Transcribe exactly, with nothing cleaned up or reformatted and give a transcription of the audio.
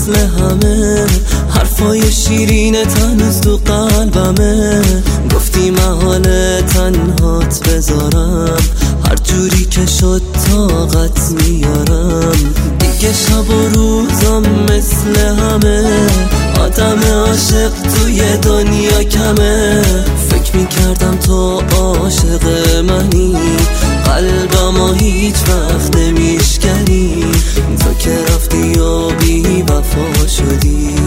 مثل همه، حرفای شیرینت هنوز تو قلبمه. گفتی محال تنهات بذارم، هر جوری که شد طاقت میارم. دیگه شب و روزم مثل همه، آدم عاشق توی دنیا کمه. فکر میکردم تو عاشق منی، قلبم هیچ وقت نمیشکنی. تو که رفتی و بی وفا شدی.